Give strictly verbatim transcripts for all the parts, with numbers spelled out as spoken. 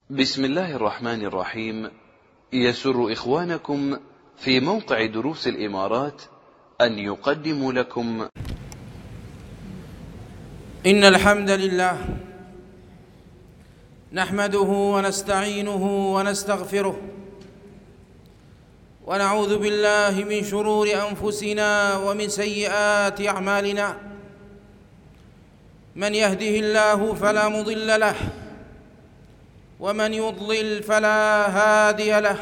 بسم الله الرحمن الرحيم. يسر إخوانكم في موقع دروس الإمارات أن يقدموا لكم إن الحمد لله نحمده ونستعينه ونستغفره ونعوذ بالله من شرور أنفسنا ومن سيئات أعمالنا. من يهده الله فلا مضل له ومن يضلل فلا هادي له،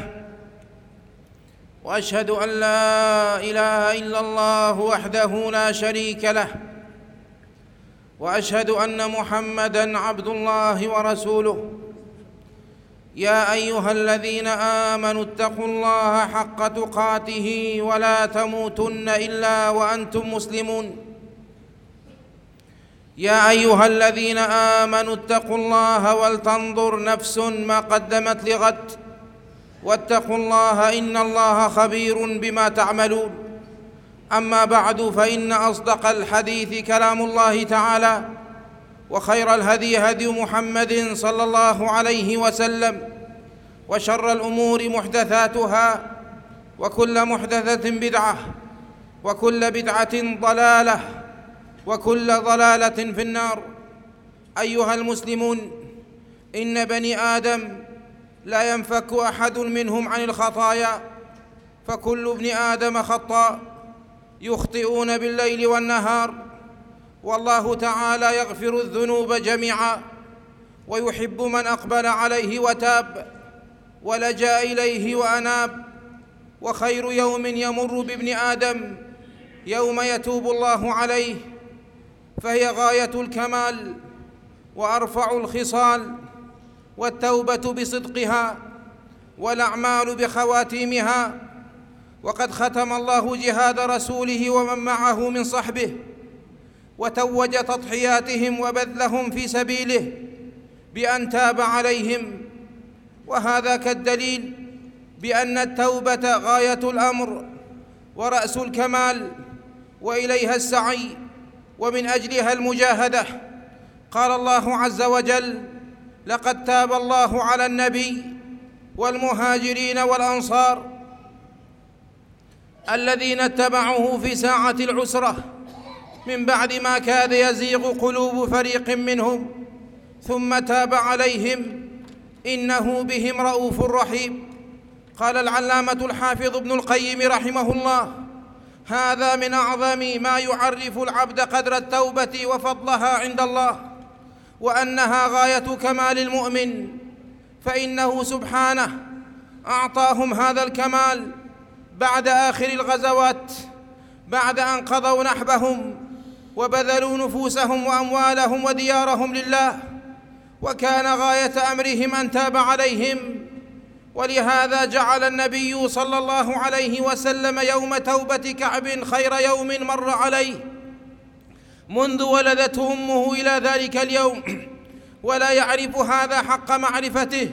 وأشهد أن لا إله إلا الله وحده لا شريك له، وأشهد أن محمدًا عبد الله ورسوله. يا أيها الذين آمنوا اتقوا الله حق تقاته ولا تموتن إلا وأنتم مسلمون. يا أيها الذين آمنوا اتقوا الله ولتنظر نفس ما قدمت لغد واتقوا الله إن الله خبير بما تعملون. أما بعد، فإن أصدق الحديث كلام الله تعالى، وخير الهدي هدي محمد صلى الله عليه وسلم، وشر الأمور محدثاتها، وكل محدثة بدعة، وكل بدعة ضلالة، وكل ضلالة في النار. أيها المسلمون، إن بني آدم لا ينفك أحد منهم عن الخطايا، فكل ابن آدم خطاء، يخطئون بالليل والنهار، والله تعالى يغفر الذنوب جميعا، ويحب من أقبل عليه وتاب ولجأ إليه وأناب. وخير يوم يمر بابن آدم يوم يتوب الله عليه، فهي غاية الكمال وأرفع الخصال، والتوبة بصدقها والأعمال بخواتيمها. وقد ختم الله جهاد رسوله ومن معه من صحبه، وتوج تضحياتهم وبذلهم في سبيله بأن تاب عليهم، وهذا كالدليل بأن التوبة غاية الأمر ورأس الكمال، وإليها السعي، ومن أجلها المجاهدة. قال الله عز وجل: لقد تاب الله على النبي والمهاجرين والأنصار الذين اتبعوه في ساعة العسرة من بعد ما كاد يزيغ قلوب فريق منهم، ثم تاب عليهم إنه بهم رؤوف رحيم. قال العلامة الحافظ ابن القيم رحمه الله: هذا من أعظم ما يعرف العبد قدر التوبة وفضلها عند الله، وأنها غاية كمال المؤمن، فإنه سبحانه أعطاهم هذا الكمال بعد آخر الغزوات، بعد أن قضوا نحبهم وبذلوا نفوسهم وأموالهم وديارهم لله، وكان غاية أمرهم أن تاب عليهم. ولهذا جعل النبي صلى الله عليه وسلم يوم توبة كعب خير يوم مر عليه منذ ولدته أمه إلى ذلك اليوم، ولا يعرف هذا حق معرفته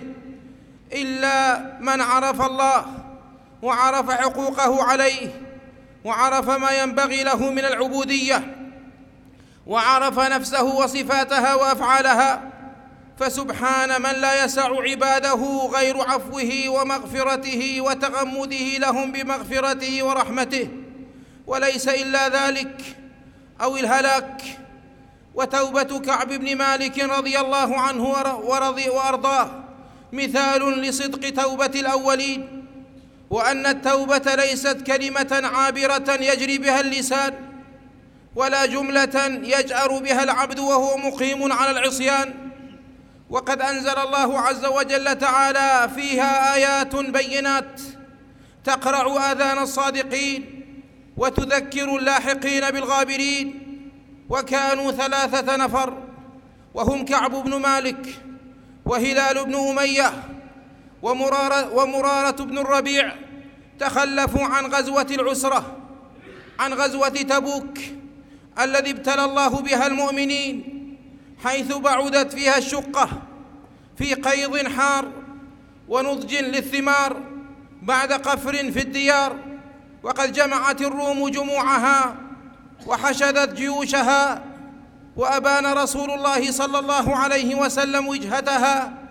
إلا من عرف الله وعرف حقوقه عليه، وعرف ما ينبغي له من العبودية، وعرف نفسه وصفاتها وأفعالها. فسبحان من لا يسع عباده غير عفوه ومغفرته وتغمده لهم بمغفرته ورحمته، وليس إلا ذلك أو الهلاك. وتوبة كعب بن مالك رضي الله عنه ورضي وأرضاه مثال لصدق توبة الأولين، وأن التوبة ليست كلمة عابرة يجري بها اللسان، ولا جملة يجأر بها العبد وهو مقيم على العصيان. وقد أنزل الله عز وجل تعالى فيها آيات بينات تقرع آذان الصادقين وتذكر اللاحقين بالغابرين. وكانوا ثلاثة نفر، وهم كعب بن مالك، وهلال بن أمية، ومرارة, ومرارة بن الربيع، تخلفوا عن غزوة العسرة، عن غزوة تبوك الذي ابتلى الله بها المؤمنين، حيث بعدت فيها الشقة في قيض حار ونضج للثمار بعد قفر في الديار. وقد جمعت الروم جموعها وحشدت جيوشها، وأبان رسول الله صلى الله عليه وسلم وجهتها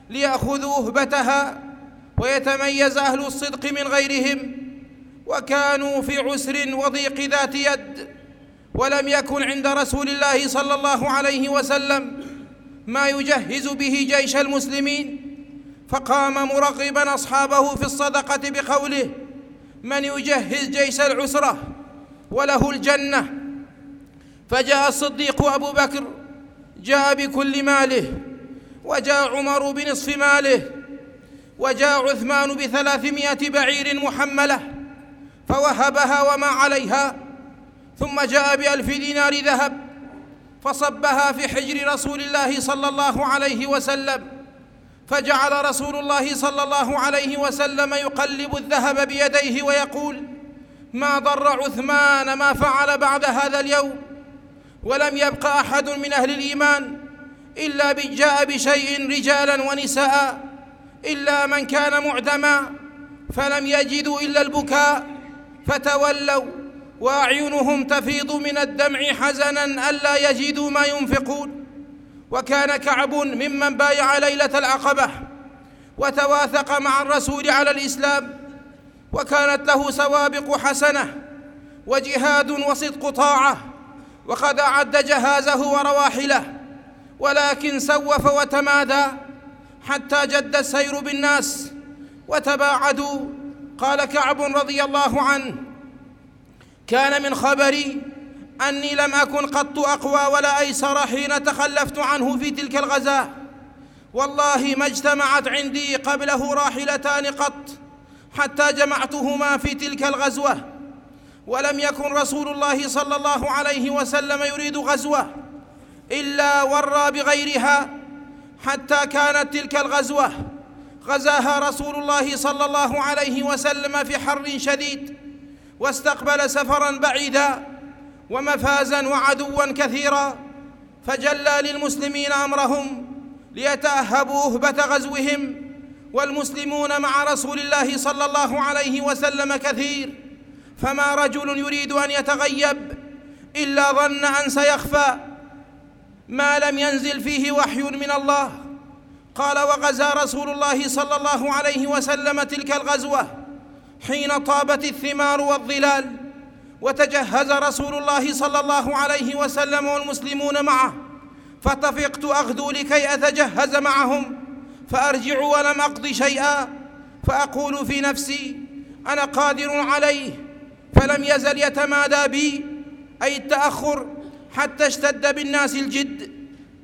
ليأخذوا أهبتها ويتميز أهل الصدق من غيرهم، وكانوا في عسر وضيق ذات يد، ولم يكن عند رسول الله صلى الله عليه وسلم ما يجهز به جيش المسلمين، فقام مرغبا أصحابه في الصدقة بقوله: من يجهز جيش العسرة وله الجنة. فجاء الصديق أبو بكر جاء بكل ماله، وجاء عمر بنصف ماله، وجاء عثمان بثلاثمائة بعير محملة فوهبها وما عليها، ثم جاء بألف دينار ذهب فصبها في حجر رسول الله صلى الله عليه وسلم، فجعل رسول الله صلى الله عليه وسلم يقلب الذهب بيديه ويقول: ما ضر عثمان ما فعل بعد هذا اليوم. ولم يبق أحد من أهل الإيمان إلا جاء بشيء رجالا ونساء إلا من كان معدما، فلم يجدوا إلا البكاء، فتولوا وأعينهم تفيض من الدمع حزنا ألا يجدوا ما ينفقون. وكان كعب ممن بايع ليلة العقبة وتواثق مع الرسول على الإسلام، وكانت له سوابق حسنة وجهاد وصدق طاعة، وقد أعد جهازه ورواحله، ولكن سوف وتمادى حتى جد السير بالناس وتباعدوا. قال كعب رضي الله عنه: كان من خبري أني لم أكن قط أقوى ولا أيسر حين تخلفت عنه في تلك الغزاة، والله ما اجتمعت عندي قبله راحلتان قط حتى جمعتهما في تلك الغزوة. ولم يكن رسول الله صلى الله عليه وسلم يريد غزوة إلا ورى بغيرها، حتى كانت تلك الغزوة غزاها رسول الله صلى الله عليه وسلم في حر شديد، واستقبل سفرا بعيدا ومفازا وعدوا كثيرا، فجلى للمسلمين أمرهم ليتأهبوا أهبة غزوهم، والمسلمون مع رسول الله صلى الله عليه وسلم كثير، فما رجل يريد أن يتغيب إلا ظن أن سيخفى ما لم ينزل فيه وحي من الله. قال: وغزا رسول الله صلى الله عليه وسلم تلك الغزوة حين طابت الثمار والظلال، وتجهز رسول الله صلى الله عليه وسلم والمسلمون معه، فطفقت أغدو لكي أتجهز معهم، فأرجع ولم أقض شيئا، فأقول في نفسي: أنا قادر عليه، فلم يزل يتمادى بي أي التأخر حتى اشتد بالناس الجد.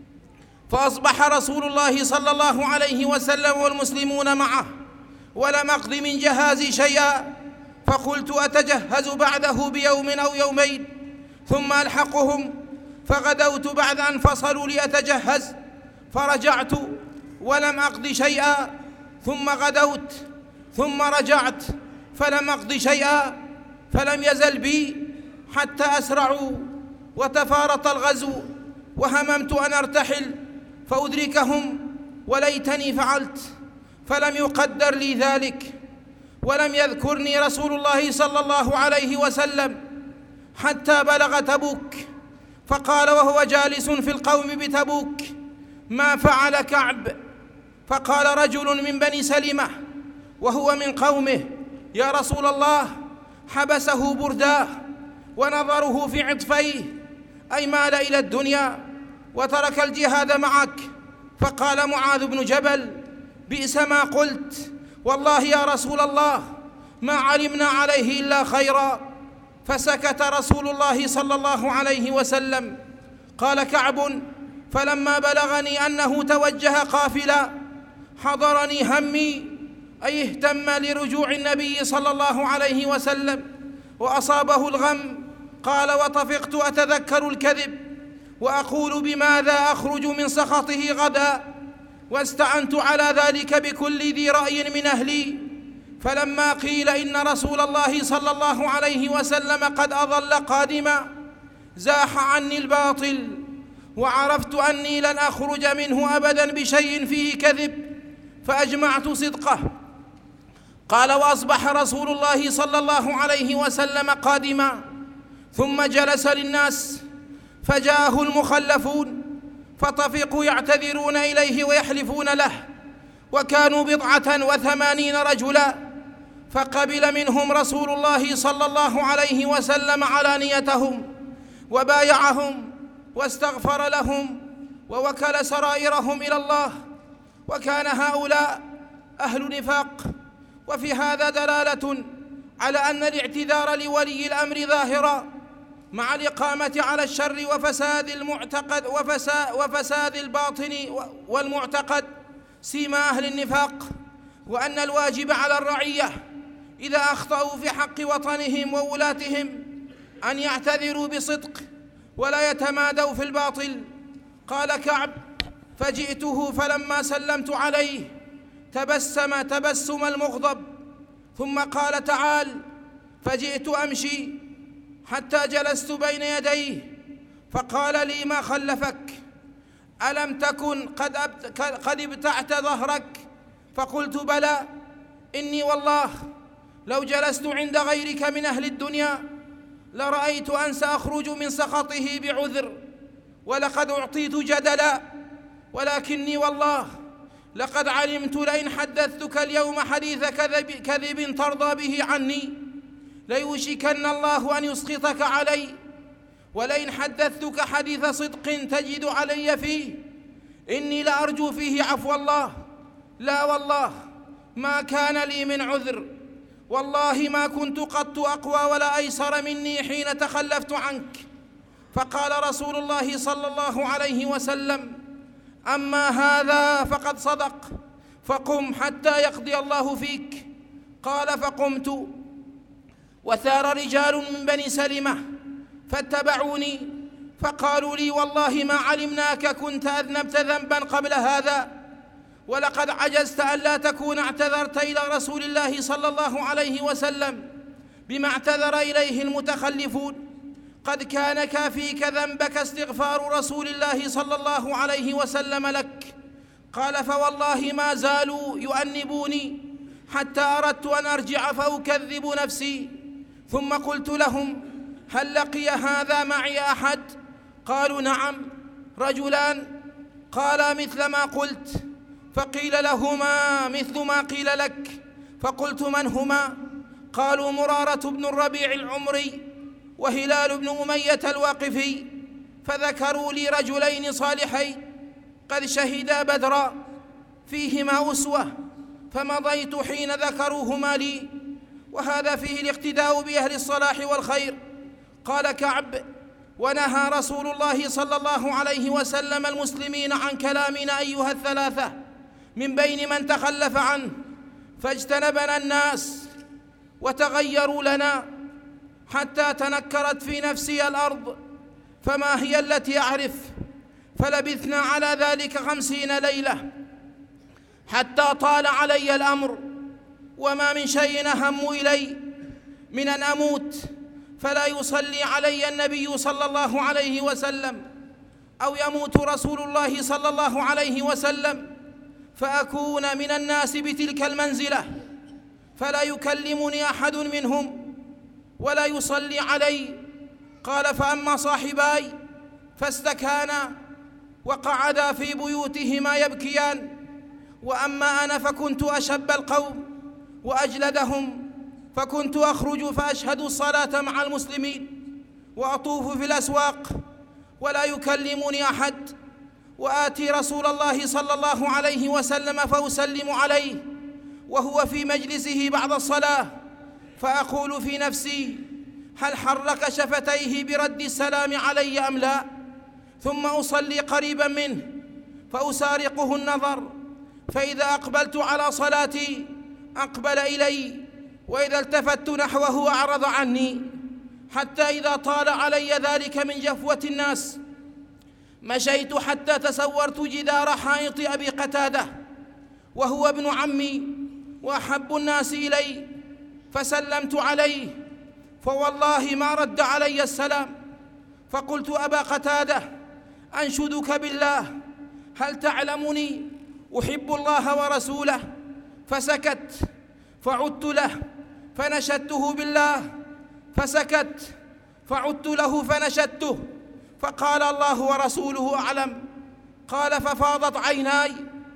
فأصبح رسول الله صلى الله عليه وسلم والمسلمون معه ولم أقض من جهازي شيئا، فقلت أتجهز بعده بيوم أو يومين ثم ألحقهم، فغدوت بعد أن فصلوا لأتجهز، فرجعت ولم أقض شيئا، ثم غدوت ثم رجعت فلم أقض شيئا، فلم يزل بي حتى أسرعوا وتفارط الغزو، وهممت أن أرتحل فأدركهم، وليتني فعلت، فلم يقدر لي ذلك. ولم يذكرني رسول الله صلى الله عليه وسلم حتى بلغ تبوك، فقال وهو جالس في القوم بتبوك: ما فعل كعب؟ فقال رجل من بني سلمة وهو من قومه: يا رسول الله، حبسه برداه ونظره في عطفيه، أي مال إلى الدنيا وترك الجهاد معك. فقال معاذ بن جبل: بئس ما قلت، والله يا رسول الله ما علمنا عليه إلا خيرا. فسكت رسول الله صلى الله عليه وسلم. قال كعب: فلما بلغني أنه توجه قافلا حضرني همي، أي اهتم لرجوع النبي صلى الله عليه وسلم وأصابه الغم. قال: وطفقت أتذكر الكذب وأقول بماذا أخرج من سخطه غدا، واستعنت على ذلك بكل ذي رأي من أهلي. فلما قيل إن رسول الله صلى الله عليه وسلم قد أظل قادما زاح عني الباطل، وعرفت أني لن أخرج منه أبدا بشيء فيه كذب، فأجمعت صدقه. قال: وأصبح رسول الله صلى الله عليه وسلم قادما، ثم جلس للناس، فجاءه المخلفون فطفقوا يعتذرون إليه ويحلفون له، وكانوا بضعة وثمانين رجلا، فقبل منهم رسول الله صلى الله عليه وسلم علانيتهم وبايعهم واستغفر لهم ووكل سرائرهم إلى الله، وكان هؤلاء أهل نفاق. وفي هذا دلالة على أن الاعتذار لولي الأمر ظاهرا مع الإقامة على الشر وفساد المعتقد وفساد الباطن والمعتقد سيما أهل النفاق، وأن الواجب على الرعية إذا أخطأوا في حق وطنهم وولاتهم أن يعتذروا بصدق ولا يتمادوا في الباطل. قال كعب: فجئته فلما سلمت عليه تبسم تبسم المغضب، ثم قال: تعال. فجئت أمشي حتى جلست بين يديه فقال لي: ما خلفك؟ ألم تكن قد, قد ابتعت ظهرك؟ فقلت: بلى، إني والله لو جلست عند غيرك من أهل الدنيا لرأيت أن سأخرج من سخطه بعذر، ولقد أعطيت جدلا، ولكني والله لقد علمت لئن حدثتك اليوم حديث كذب, كذب ترضى به عني ليوشكن الله أن يسخطك علي، ولئن حدثتك حديث صدق تجد علي فيه إني لأرجو فيه عفو الله. لا والله ما كان لي من عذر، والله ما كنت قط أقوى ولا أيسر مني حين تخلفت عنك. فقال رسول الله صلى الله عليه وسلم: أما هذا فقد صدق، فقم حتى يقضي الله فيك. قال: فقمت، وثار رجال من بني سلمة فاتبعوني فقالوا لي: والله ما علمناك كنت أذنبت ذنبا قبل هذا، ولقد عجزت ألا تكون اعتذرت إلى رسول الله صلى الله عليه وسلم بما اعتذر إليه المتخلفون. قد كان كافيك ذنبك استغفار رسول الله صلى الله عليه وسلم لك. قال: فوالله ما زالوا يؤنبوني حتى أردت أن أرجع فأكذب نفسي، ثم قلت لهم: هل لقي هذا معي أحد؟ قالوا: نعم، رجلان. قال: مثل ما قلت. فقيل لهما مثل ما قيل لك. فقلت: من هما؟ قالوا: مرارة بن الربيع العمري وهلال بن أمية الواقفي. فذكروا لي رجلين صالحين قد شهدا بدرا فيهما أسوة، فمضيت حين ذكروهما لي، وهذا فيه الاقتداء بأهل الصلاح والخير. قال كعب: ونهى رسول الله صلى الله عليه وسلم المسلمين عن كلامنا أيها الثلاثة من بين من تخلف عنه، فاجتنبنا الناس وتغيروا لنا حتى تنكرت في نفسي الأرض فما هي التي أعرف. فلبثنا على ذلك خمسين ليلة حتى طال علي الأمر، وما من شيء أهم إلي من أن أموت فلا يصلي علي النبي صلى الله عليه وسلم، أو يموت رسول الله صلى الله عليه وسلم فأكون من الناس بتلك المنزلة فلا يكلمني أحد منهم ولا يصلي علي. قال: فأما صاحباي فاستكانا وقعدا في بيوتهما يبكيان، وأما أنا فكنت أشب القوم وأجلدهم، فكنت أخرج فأشهد الصلاة مع المسلمين وأطوف في الأسواق ولا يكلمني أحد، وآتي رسول الله صلى الله عليه وسلم فأسلم عليه وهو في مجلسه بعد الصلاة، فأقول في نفسي: هل حرك شفتيه برد السلام علي أم لا؟ ثم أصلي قريبا منه فأسارقه النظر، فإذا أقبلت على صلاتي أقبل إلي، وإذا التفت نحوه أعرض عني، حتى إذا طال علي ذلك من جفوة الناس مشيت حتى تسورت جدار حائط أبي قتادة وهو ابن عمي وأحب الناس إلي، فسلمت عليه فوالله ما رد علي السلام. فقلت: أبا قتادة، أنشدك بالله، هل تعلمني أحب الله ورسوله؟ فسكت، فعدت له فنشدته بالله، فسكت، فعدت له فنشدته، فقال: الله ورسوله أعلم. قال: ففاضت عيناي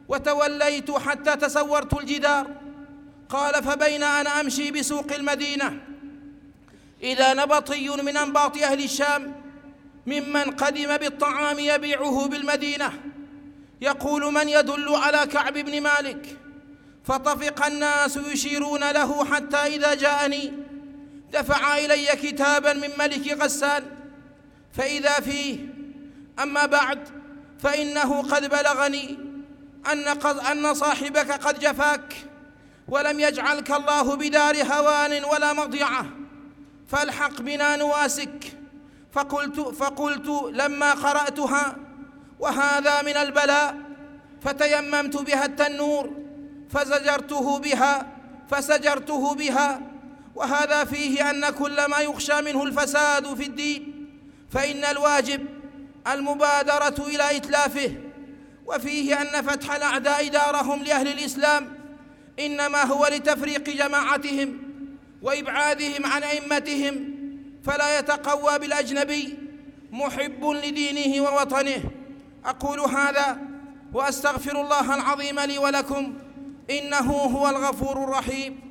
وتوليت حتى تسورت الجدار. قال: فبين أنا أمشي بسوق المدينة إذا نبطي من أنباط أهل الشام ممن قدم بالطعام يبيعه بالمدينة يقول: من يدل على كعب بن مالك؟ فطفق الناس يشيرون له حتى إذا جاءني دفع إلي كتابا من ملك غسان فإذا فيه: أما بعد، فإنه قد بلغني أن صاحبك قد جفاك ولم يجعلك الله بدار هوان ولا مضيعة، فالحق بنا نواسك. فقلت, فقلت لما قرأتها: وهذا من البلاء، فتيممت بها التنور فزجرته بها فسجرته بها. وهذا فيه أن كل ما يخشى منه الفساد في الدين فإن الواجب المبادرة إلى إتلافه، وفيه أن فتح الأعداء دارهم لأهل الإسلام إنما هو لتفريق جماعتهم وإبعادهم عن أئمتهم، فلا يتقوى بالأجنبي محب لدينه ووطنه. أقول هذا وأستغفر الله العظيم لي ولكم، إنه هو الغفور الرحيم.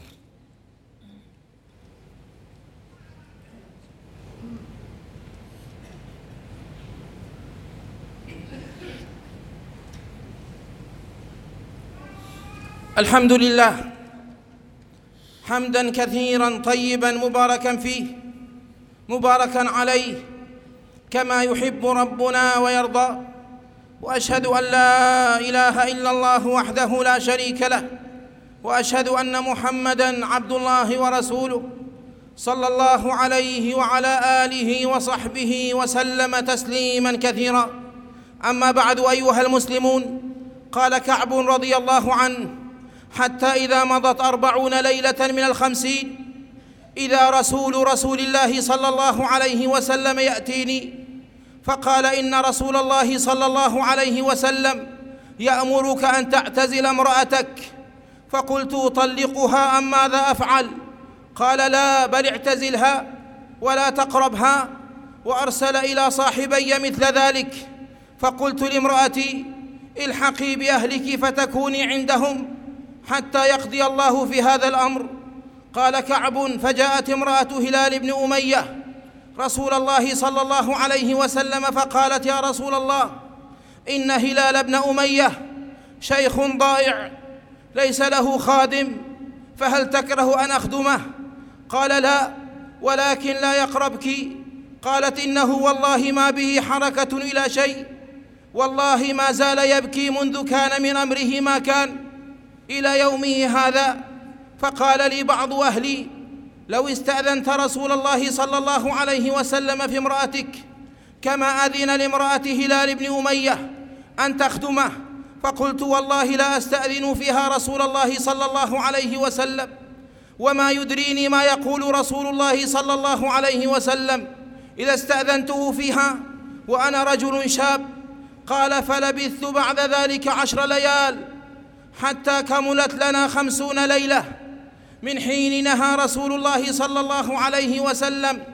الحمد لله حمداً كثيراً طيباً مباركاً فيه مباركاً عليه كما يحب ربنا ويرضى، وأشهد أن لا إله إلا الله وحده لا شريك له، وأشهد أن محمداً عبد الله ورسوله صلى الله عليه وعلى آله وصحبه وسلم تسليماً كثيراً. أما بعد، أيها المسلمون، قال كعب رضي الله عنه: حتى إذا مضت أربعون ليلة من الخمسين إذا رسول رسول الله صلى الله عليه وسلم يأتيني فقال: إن رسول الله صلى الله عليه وسلم يأمرك أن تعتزل امرأتك. فقلت: أطلقها أم ماذا أفعل؟ قال: لا، بل اعتزلها ولا تقربها. وأرسل إلى صاحبي مثل ذلك. فقلت لامرأتي: الحقي بأهلك فتكوني عندهم حتى يقضي الله في هذا الأمر. قال كعب: فجاءت امرأة هلال بن أمية رسول الله صلى الله عليه وسلم فقالت: يا رسول الله، إن هلال بن أمية شيخ ضائع ليس له خادم، فهل تكره أن أخدمه؟ قال: لا، ولكن لا يقربك. قالت: إنه والله ما به حركة إلى شيء، والله ما زال يبكي منذ كان من أمره ما كان إلى يومه هذا. فقال لي بعض أهلي: لو استأذنت رسول الله صلى الله عليه وسلم في امرأتك كما أذن لامرأة هلال بن أمية أن تخدمه. فقلت: والله لا أستأذن فيها رسول الله صلى الله عليه وسلم، وما يدريني ما يقول رسول الله صلى الله عليه وسلم إذا استأذنته فيها وأنا رجل شاب. قال: فلبثت بعد ذلك عشر ليال حتى كملت لنا خمسون ليلة من حين نهى رسول الله صلى الله عليه وسلم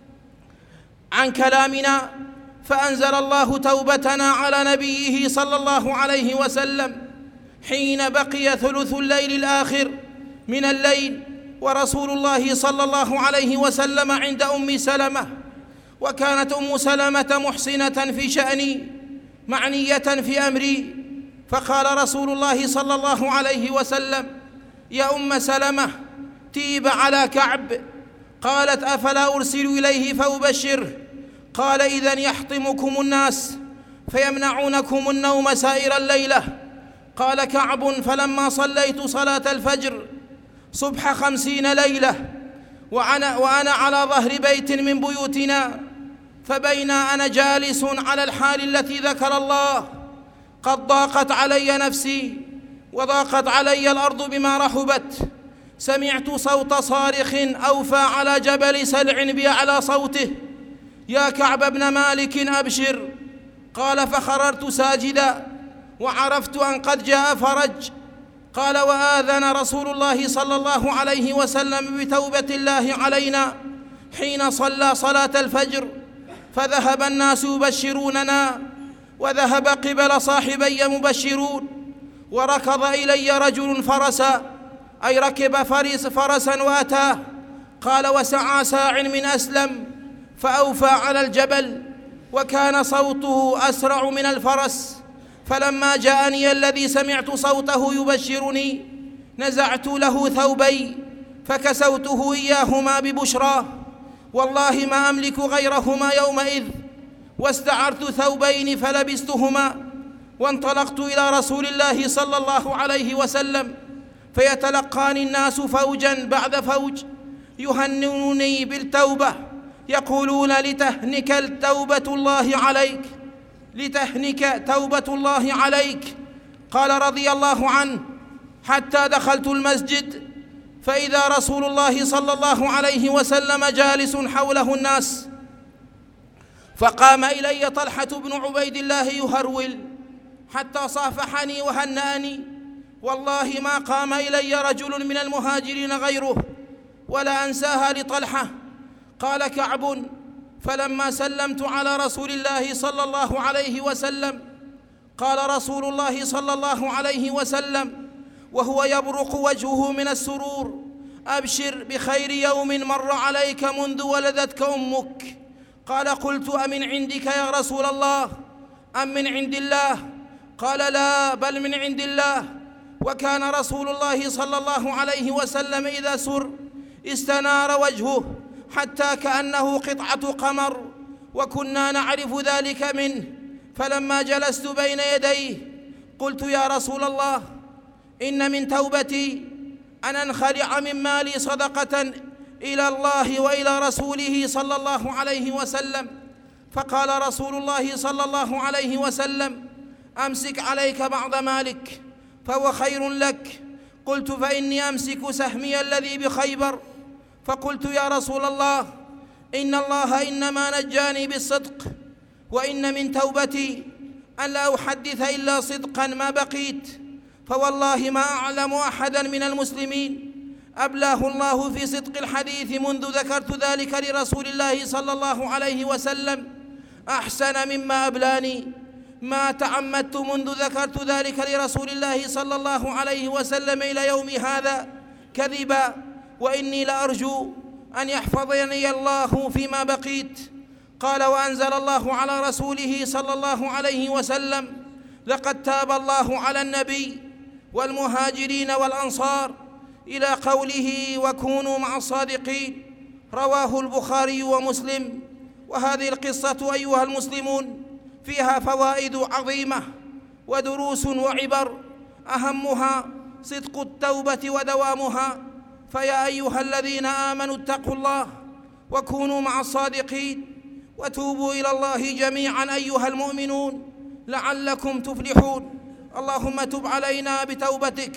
عن كلامنا، فأنزل الله توبتنا على نبيه صلى الله عليه وسلم حين بقي ثلث الليل الآخر من الليل، ورسول الله صلى الله عليه وسلم عند أم سلمة، وكانت أم سلمة محسنة في شأني معنية في أمري. فقال رسول الله صلى الله عليه وسلم: يا أم سلمة، تيب على كعب. قالت: أفلا أرسل إليه فأبشره؟ قال: إذن يحطمكم الناس فيمنعونكم النوم سائر الليلة. قال كعب: فلما صليت صلاة الفجر صبح خمسين ليلة وأنا, وأنا على ظهر بيت من بيوتنا، فبينا أنا جالس على الحال التي ذكر الله قد ضاقت علي نفسي وضاقت علي الأرض بما رحبت، سمعت صوت صارخ أوفى على جبل سلع بأعلى صوته: يا كعب بن مالك أبشر. قال: فخررت ساجدا وعرفت أن قد جاء فرج. قال: وآذن رسول الله صلى الله عليه وسلم بتوبة الله علينا حين صلى صلاة الفجر، فذهب الناس يبشروننا وذهب قبل صاحبي مبشرون، وركض إلي رجل فرسا، أي ركب فرس فرسا وأتاه. قال: وسعى ساع من أسلم فأوفى على الجبل، وكان صوته أسرع من الفرس. فلما جاءني الذي سمعت صوته يبشرني نزعت له ثوبي فكسوته إياهما ببشراه، والله ما أملك غيرهما يومئذ، واستعرت ثوبين فلبستهما، وانطلقت إلى رسول الله صلى الله عليه وسلم، فيتلقاني الناس فوجا بعد فوج يهنونني بالتوبة، يقولون: لتهنك توبة الله عليك، لتهنك توبة الله عليك. قال رضي الله عنه: حتى دخلت المسجد فإذا رسول الله صلى الله عليه وسلم جالس حوله الناس، فقام إلي طلحة بن عبيد الله يهرول حتى صافحني وهنأني، والله ما قام إلي رجل من المهاجرين غيره، ولا أنساها لطلحة. قال كعب: فلما سلمت على رسول الله صلى الله عليه وسلم قال رسول الله صلى الله عليه وسلم وهو يبرق وجهه من السرور: أبشر بخير يوم مر عليك منذ ولدتك أمك. قال: قلت: أمن عندك يا رسول الله أم من عند الله؟ قال: لا، بل من عند الله. وكان رسول الله صلى الله عليه وسلم إذا سر استنار وجهه حتى كأنه قطعة قمر، وكنا نعرف ذلك منه. فلما جلست بين يديه قلت: يا رسول الله، إن من توبتي أن أنخلع من مالي صدقة إلى الله وإلى رسوله صلى الله عليه وسلم. فقال رسول الله صلى الله عليه وسلم: أمسك عليك بعض مالك فهو خير لك. قلت: فإني أمسك سهمي الذي بخيبر. فقلت: يا رسول الله، إن الله إنما نجاني بالصدق، وإن من توبتي أن لا أحدث إلا صدقا ما بقيت، فوالله ما أعلم أحدا من المسلمين أبلاه الله في صدق الحديث منذ ذكرت ذلك لرسول الله صلى الله عليه وسلم أحسن مما أبلاني. ما تعمدت منذ ذكرت ذلك لرسول الله صلى الله عليه وسلم إلى يوم هذا كذبا، وإني لأرجو أن يحفظني الله فيما بقيت. قال: وأنزل الله على رسوله صلى الله عليه وسلم: لقد تاب الله على النبي والمهاجرين والأنصار، إلى قوله: وكونوا مع الصادقين. رواه البخاري ومسلم. وهذه القصة أيها المسلمون فيها فوائد عظيمة ودروس وعبر، أهمها صدق التوبة ودوامها. فيا أيها الذين آمنوا اتقوا الله وكونوا مع الصادقين، وتوبوا إلى الله جميعا أيها المؤمنون لعلكم تفلحون. اللهم تب علينا بتوبتك،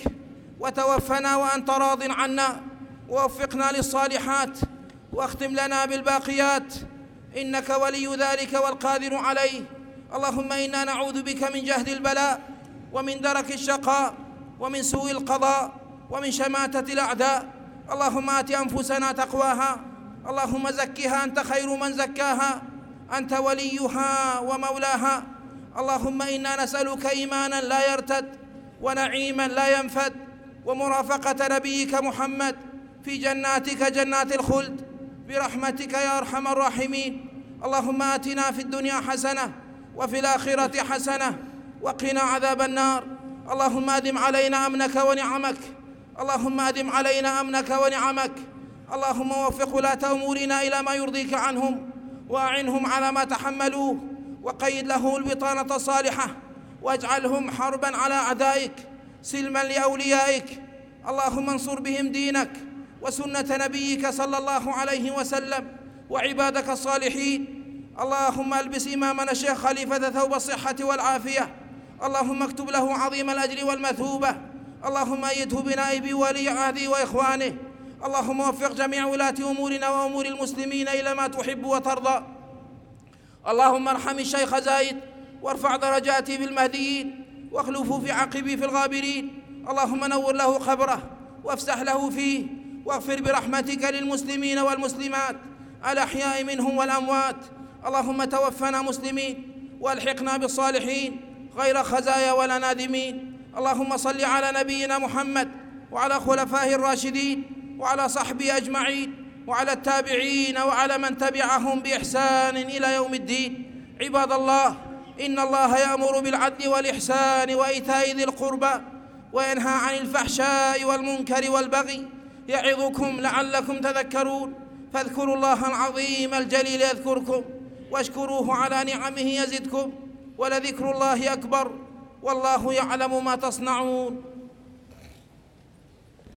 وتوفنا وأنت راض عنا، ووفقنا للصالحات، واختم لنا بالباقيات، إنك ولي ذلك والقادر عليه. اللهم إنا نعوذ بك من جهد البلاء، ومن درك الشقاء، ومن سوء القضاء، ومن شماتة الأعداء. اللهم آت أنفسنا تقواها، اللهم زكها أنت خير من زكاها، أنت وليها ومولاها. اللهم إنا نسألك إيمانا لا يرتد، ونعيما لا ينفد، ومرافقة نبيك محمد في جناتك جنات الخلد برحمتك يا أرحم الراحمين. اللهم آتنا في الدنيا حسنة وفي الآخرة حسنة وقنا عذاب النار. اللهم أدم علينا أمنك ونعمك، اللهم أدم علينا أمنك ونعمك. اللهم وفق ولاة أمورنا إلى ما يرضيك عنهم، وأعنهم على ما تحملوه، وقيد له البطانة الصالحة، واجعلهم حربا على أعدائك سلما لأوليائك. اللهم انصر بهم دينك وسنة نبيك صلى الله عليه وسلم وعبادك الصالحين. اللهم البس إمامنا الشيخ خليفة ثوب الصحة والعافية، اللهم اكتب له عظيم الأجر والمثوبة. اللهم أيده بنائب ولي عهده وإخوانه. اللهم وفق جميع ولاة أمورنا وأمور المسلمين إلى ما تحب وترضى. اللهم ارحم الشيخ زايد وارفع درجاته في المهديين، واخلفه في عقبه في الغابرين. اللهم نور له قبره وافسح له فيه، واغفر برحمتك للمسلمين والمسلمات الأحياء منهم والأموات. اللهم توفنا مسلمين والحقنا بالصالحين غير خزايا ولا نادمين. اللهم صل على نبينا محمد وعلى خلفائه الراشدين وعلى صحبه أجمعين وعلى التابعين وعلى من تبعهم بإحسان إلى يوم الدين. عباد الله، إن الله يأمر بالعدل والإحسان وإيتاء ذي القربى وينهى عن الفحشاء والمنكر والبغي، يعظكم لعلكم تذكرون. فاذكروا الله العظيم الجليل يذكركم، واشكروه على نعمه يزدكم، ولذكر الله أكبر، والله يعلم ما تصنعون.